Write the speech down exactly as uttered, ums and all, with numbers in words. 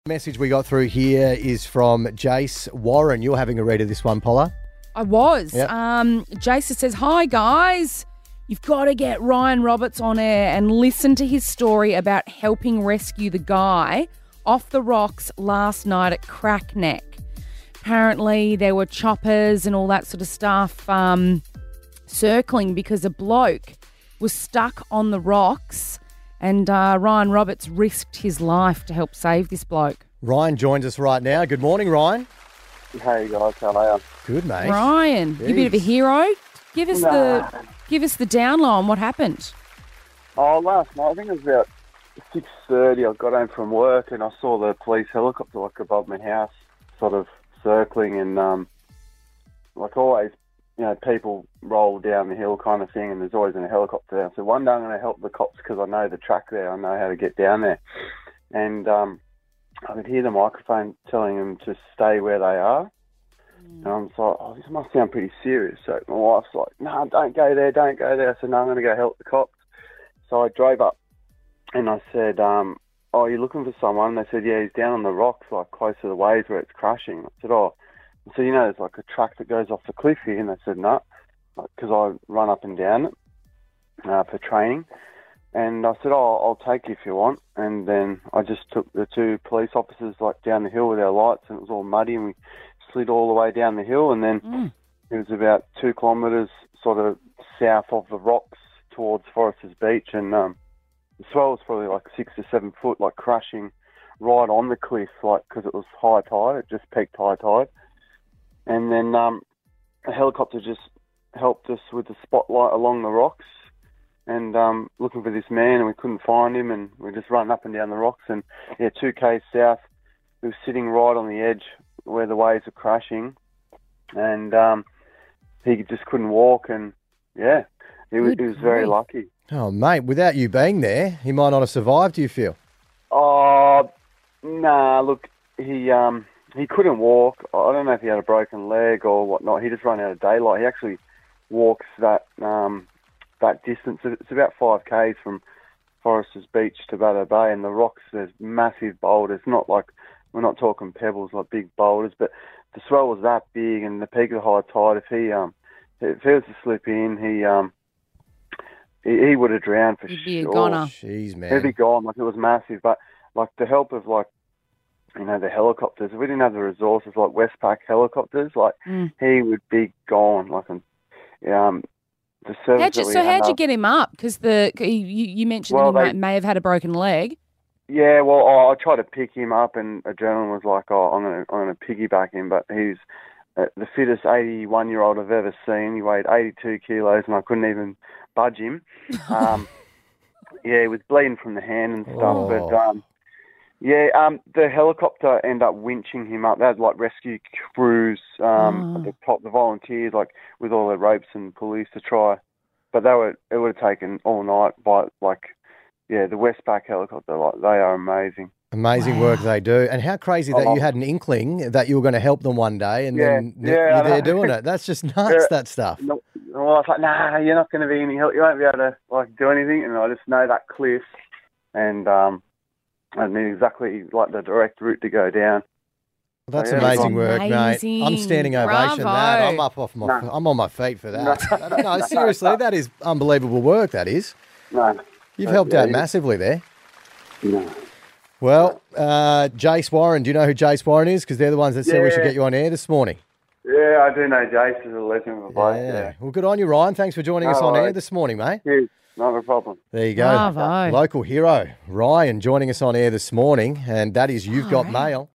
Message we got through here is from Jace Warren. You're having a read of this one, Paula. I was. Yep. Um, Jason says, hi, guys. You've got to get Ryan Roberts on air and listen to his story about helping rescue the guy off the rocks last night at Crackneck. Apparently, there were choppers and all that sort of stuff um, circling because a bloke was stuck on the rocks and uh, Ryan Roberts risked his life to help save this bloke. Ryan joins us right now. Good morning, Ryan. Hey guys, how are you? Good, mate. Ryan, you a bit of a hero. Give us Nah. the give us the down low on what happened. Oh, last night, I think it was about six thirty, I got home from work and I saw the police helicopter like above my house, sort of circling and um, like always, you know, people roll down the hill kind of thing and there's always a helicopter there. So one day I'm going to help the cops because I know the track there, I know how to get down there. And um, I could hear the microphone telling them to stay where they are. And I'm like, oh, this must sound pretty serious. So my wife's like, no, don't go there, don't go there. I said, no, I'm going to go help the cops. So I drove up and I said, um, oh, you're looking for someone? And they said, yeah, he's down on the rocks, like close to the waves where it's crashing. I said, oh. So, you know, there's like a track that goes off the cliff here. And they said, no, because I run up and down it uh, for training. And I said, oh, I'll take you if you want. And then I just took the two police officers like down the hill with our lights and it was all muddy and we slid all the way down the hill. And then Mm. it was about two kilometres sort of south of the rocks towards Foresters Beach. And um, the swell was probably like six to seven foot, like crashing right on the cliff, like because it was high tide. It just peaked high tide. And then um, a helicopter just helped us with the spotlight along the rocks and um, looking for this man, and we couldn't find him, and we just run up and down the rocks. And yeah, two k's south, we were sitting right on the edge where the waves were crashing, and um, he just couldn't walk. And yeah, he was, Good he was very grief. lucky. Oh, mate, without you being there, he might not have survived, do you feel? Oh, nah, look, he um, he couldn't walk. I don't know if he had a broken leg or whatnot. He just ran out of daylight. He actually walks that um, that distance. It's about five k's from Foresters Beach to Bateau Bay, and the rocks, there's massive boulders. Not like, we're not talking pebbles, like big boulders, but the swell was that big, and the peak of the high tide, if he um, if he was to slip in, he um, he, he would have drowned for He'd be a sure. goner. Jeez, man. He'd be gone. Like, it was massive, but like the help of like, you know, the helicopters. If we didn't have the resources like Westpac helicopters, like Mm. he would be gone. Like, um, um the service. How'd you, that we so how'd you have- get him up? Because the you, you mentioned Well, that he they- might, may have had a broken leg. Yeah, well, I, I tried to pick him up, and a gentleman was like, "Oh, I'm gonna, I'm gonna piggyback him," but he's uh, the fittest eighty-one-year-old I've ever seen. He weighed eighty-two kilos, and I couldn't even budge him. Um, yeah, he was bleeding from the hand and stuff. Oh. But um, yeah, um, the helicopter ended up winching him up. They had like rescue crews, um, Oh. at the top, the volunteers, like with all the ropes and pulleys to try. But they were, it would have taken all night. By like, yeah, the Westpac helicopter, like they are amazing. Amazing Wow. work they do. And how crazy that Oh. you had an inkling that you were going to help them one day and Yeah, then yeah, you're I there know. doing it. That's just nuts, Yeah. that stuff. No, well, I was like, nah, you're not going to be any help. You won't be able to like do anything. And I just know that cliff, and um, I knew exactly like the direct route to go down. That's Yeah, amazing it's work, mate. I'm amazing. standing ovation. That Bravo. I'm up off my, No. I'm on my feet for that. No, seriously, that is unbelievable work. That is. No, You've Uh, helped yeah, out you- massively there. no. Well, uh, Jace Warren, do you know who Jace Warren is? Because they're the ones that said we should Yeah. get you on air this morning. Yeah, I do know Jace is a legend of a bloke. Yeah. Yeah. Well, good on you, Ryan. Thanks for joining No us on air worries. this morning, mate. Cheers. Not a problem. There you go. Bravo. Local hero, Ryan, joining us on air this morning. And that is You've Got Alright. Mail.